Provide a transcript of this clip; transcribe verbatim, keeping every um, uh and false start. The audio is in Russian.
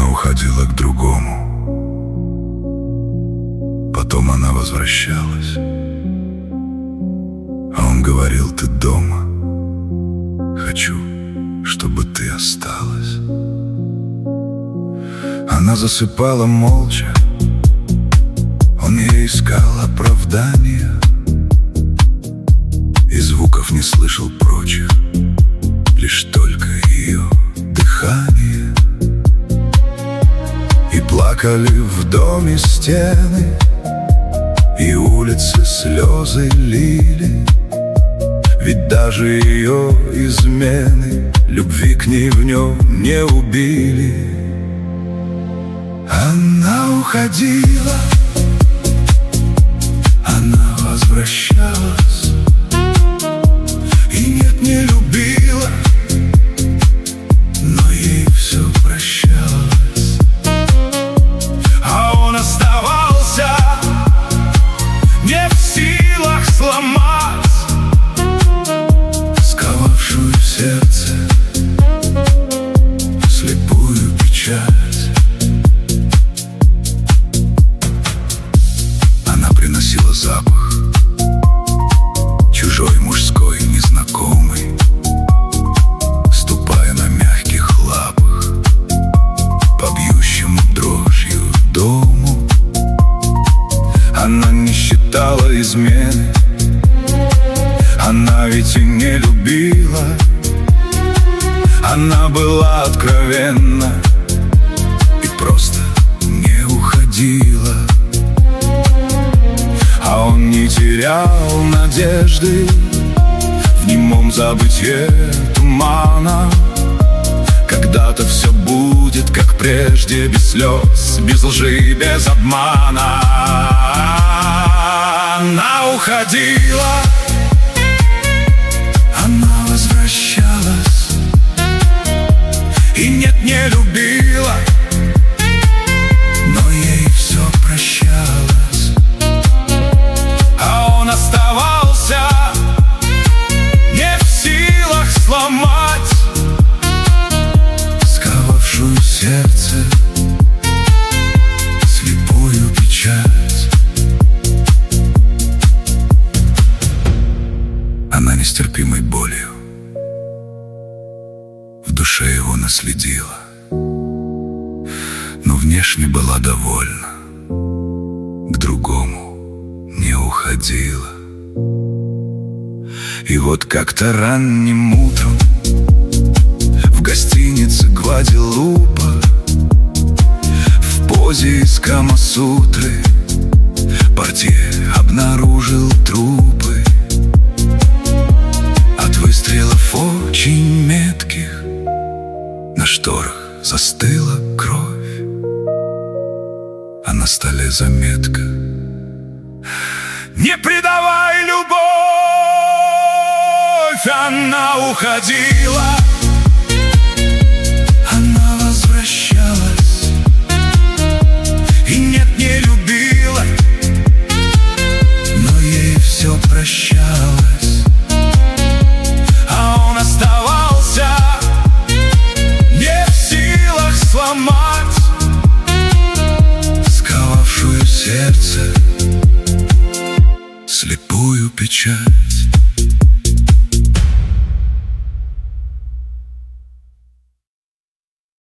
Она уходила к другому. Потом она возвращалась, а он говорил: ты дома, хочу, чтобы ты осталась. Она засыпала молча, он ей искал оправдания, и звуков не слышал прочих, лишь только ее дыхание. И плакали в доме стены, и улицы слезы лили, ведь даже ее измены любви к ней в нем не убили. Она уходила, она возвращалась, и нет, не любила, но ей все прощалось. А он оставался не в силах сломать сковавшую сердце слепую печать. Она приносила запах чужой, мужской, незнакомый, ступая на мягких лапах по бьющему дрожью дому. Она не считала измены, она ведь и не любила. Она была откровенна и просто не уходила. А он не терял надежды в немом забытье тумана. Когда-то все будет, как прежде, без слез, без лжи, без обмана. Она уходила, она возвращалась, и нет, не любила, но ей все прощалось. А он оставался не в силах сломать сковавшую сердце слепую печать. Она нестерпимой болью в душе его наследила, но внешне была довольна, к другому не уходила. И вот как-то ранним утром в гостинице Гваделупа в позе из Камасутры портье обнаружил трупы от выстрелов очень метких. На шторах застыла кровь, а на столе заметка: не предавай любовь. Она уходила, она возвращалась, и нет, не любила, но ей все прощалось. А он оставался не в силах сломать сковавшую сердце слепую печать.